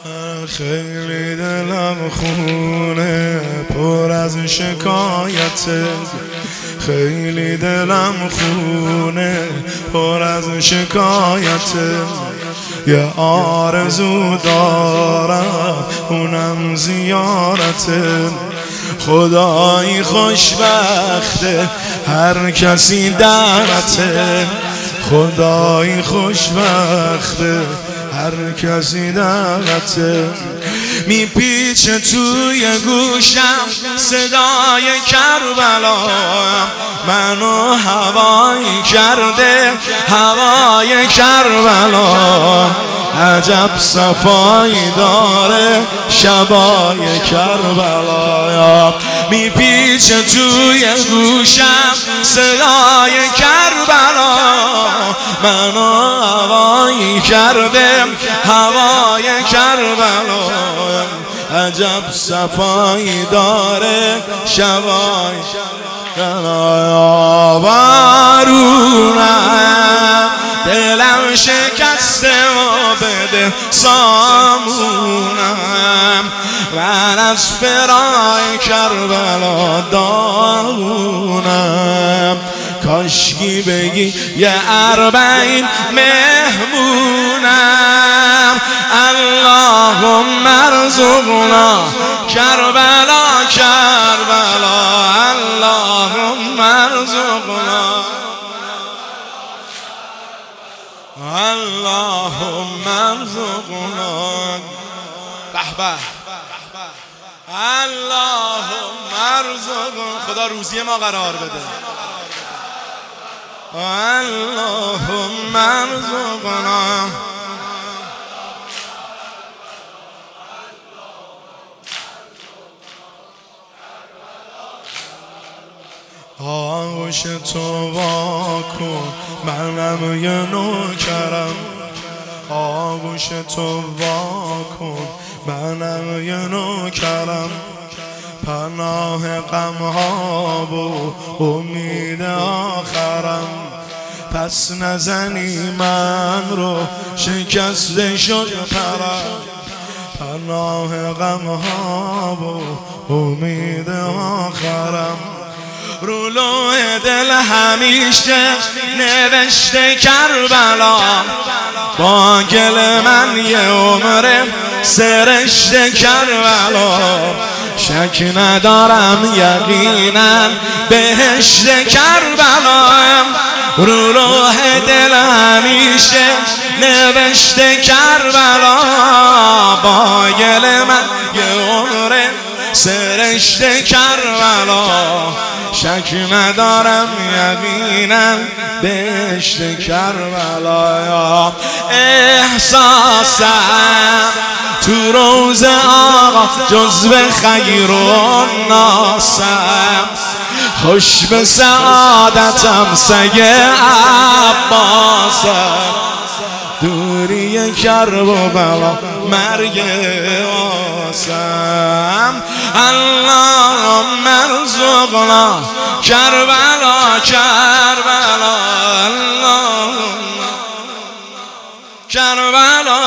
خیلی دلم خونه پر از شکایته، خیلی دلم خونه پر از شکایته. یه آرزو دارم اونم زیارته. خدایی خوشبخته هر کسی درته، خدایی خوشبخته هر کسی درته. میپیچه توی گوشم صدای کربلا، منو هوایی کرده هوای کربلا. عجب صفایی داره شبای کربلا. میپیچه توی گوشم صدای کربلا، منو هوایی کرده هوای کربلا. عجب صفایی داره شبای کربلا. بارونم دلم شکسته و بده سامونم، من از فرای کربلا داغونم. کاشکی بگی یه اربعین مهمونم. اللهم ارزقنا کربلا کربلا، اللهم ارزقنا، اللهم ارزقنا. به به، اللهم ارزقنا. خدا روزی ما قرار بده. اللهم ارزقنا. آغوش تو واکن منم یه نوکرم، آغوش تو واکن منم یه نوکرم. پناه غمها و امید آخرم، پس نزنی من رو شکسته شد پرم. پناه غمها و امید آخرم. رو لوح دل همیشه نوشته کربلا، با گل من یه عمر سرشته کربلا. شک ندارم یقینا بهشت کربلا. رو لوح دل همیشه نوشته کربلا، با گل من یه عمر سرشته کربلا. شک ندارم یقینا بهشت کربلا. احساسم تو روز آقا جزو خیر و ناسم، خوش به سعادتم سگ عباسم. دوری کرب و بلا مرگ آسم. اللهم ارزقنا کربلا کربلا، اللهم کربلا،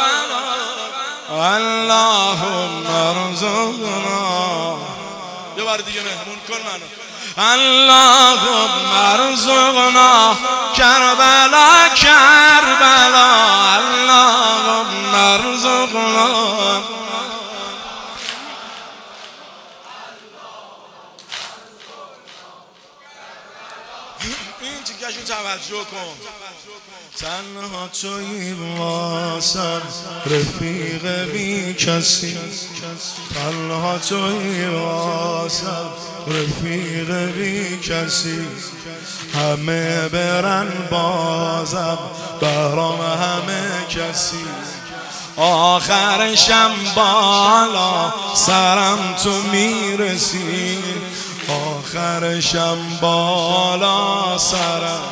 اللهم ارزقنا. یه بار دیگه مهمون کن منو. اللهم ارزقنا کربلا کربلا، اللهم ارزقنا. این تیکشو توجه کن. تنها تویی واسم رفیق بی کسی، تنها تویی واسم رفیق بی کسی. همه برن بازم برام همه کسی. آخرشم بالا سرم تو میرسی، آخرشم بالا سرم.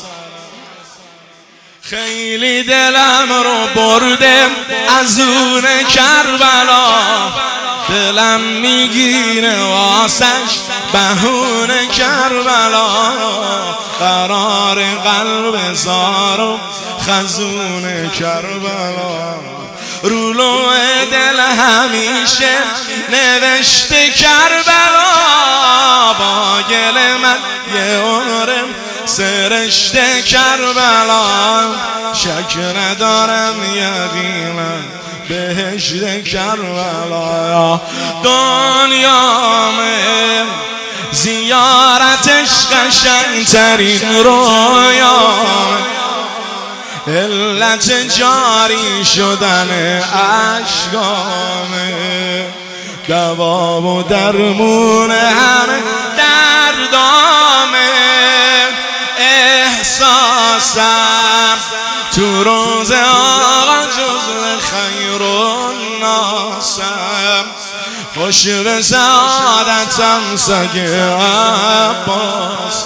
خیلی دلم رو برده از اون کربلا، دلم میگیره واسش بهونه کربلا. قرار قلب زارم خزون کربلا. رولو دل همیشه نوشته کربلا، با گل من یه عمرم سرشته کربلا. شک ندارم یقینا بهشت کربلا. دنیامه زیارتش قشنگ‌ترین رویامه، علت جاری شدن اشکامه، دوا و درمون همه دردامه. احساسم تو روز آقا جزو خیر و ناسم، خوش به سعادتم سگ عباس.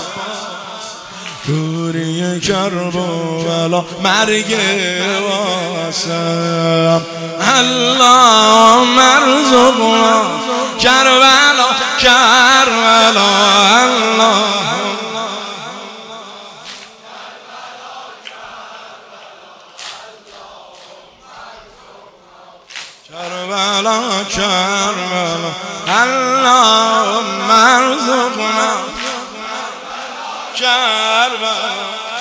دوری کرب و بلا مرگ واسم. اللهم ارزقنا کربلا کربلا. اللهم کربلا کربلا. اللهم ارزقنا کربلا.